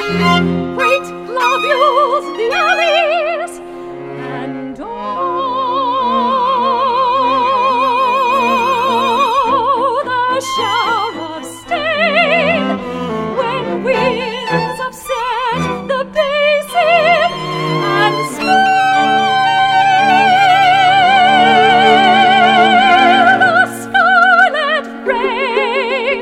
Great globules, the alleys, and oh, the shower of stain, when winds upset the basin and spill the scarlet rain.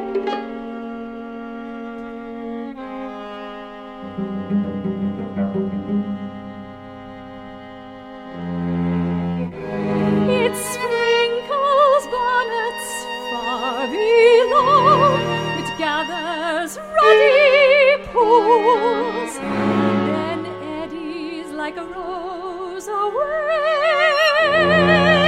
It sprinkles bonnets far below, it gathers ruddy pools, then eddies like a rose away.